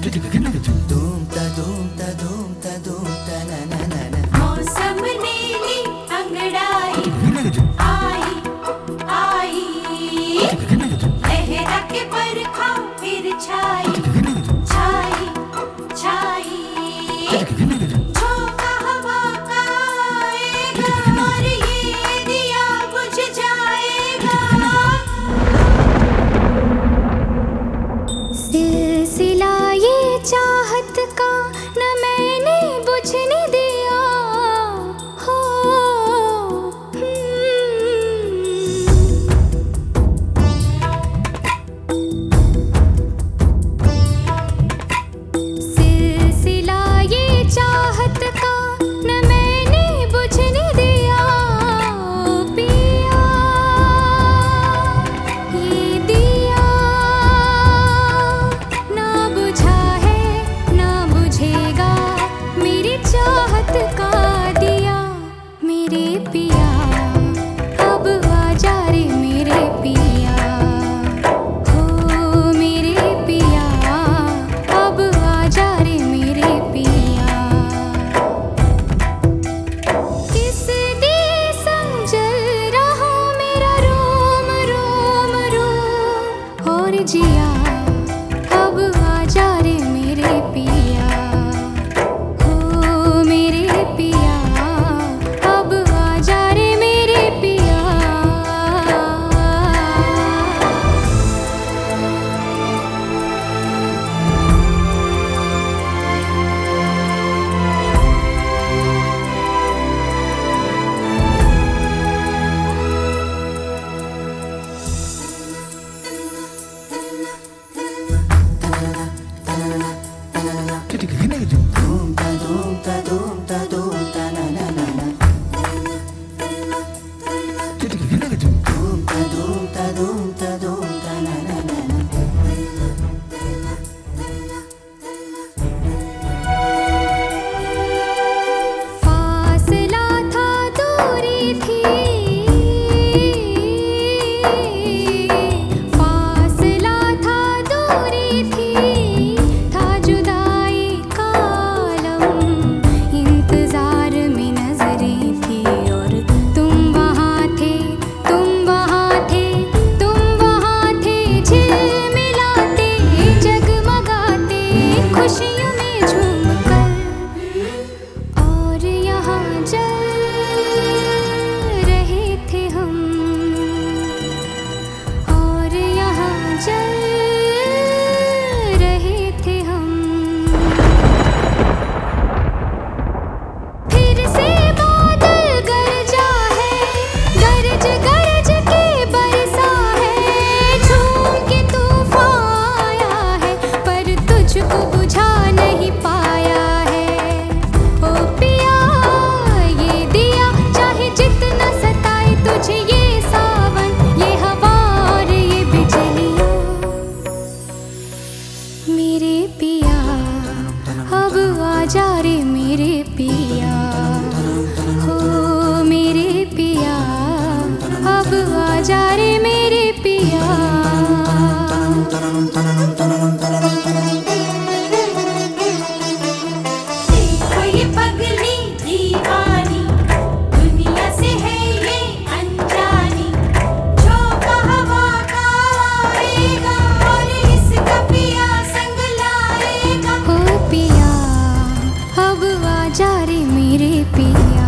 मौसम नीली अंगड़ाई आई आई, लहरा के बरखा फिर छाई छाई छाई, झोंका हवा का आएगा और ये दिया बुझ जाएगा। सिलसिला ये चाहत का न मैंने बुझने दिया हो, सिलसिला ये चाहत का न मैंने बुझने दिया। पिया ये दिया ना बुझा है ना बुझेगा, मेरी चाहत का दिया। मेरे पिया अब आजा रे मेरे पिया, हो मेरे पिया अब आजा रे मेरे पिया। किस दिए संग जल रहा मेरा रोम रोम रोम, और जिया अब आजा रे मेरे पिया, हो मेरे पिया अब आजा रे मेरे पिया। फासला था दूरी थी, फासला था दूरी थी, था जुदाई का आलम, इंतजार में नजरें थी। और तुम वहाँ थे तुम वहाँ थे तुम वहाँ थे, झिलमिलाते जगमगाते खुशियों में झूमकर, और यहाँ जल रहे थे हम, और यहाँ जल रहे थे हम। फिर से बादल गरजा है, गरज गरज के बरसा है, झूम के तूफान आया है, पर तुझको बुझा नहीं पाया है। ओ पिया ये दिया चाहे जितना सताए तुझे ये सावन ये हवा और ये बिजलियाँ, मेरे पिया अब आजा रे मेरे पिया, हो मेरे पिया अब आजा रे मेरे पिया। देखो ये पगली दीवानी, दुनिया से है ये अनजानी, झोंका हवा का आएगा और इसका पिया संग लाएगा। हो पिया अब आजा रे मेरे पिया।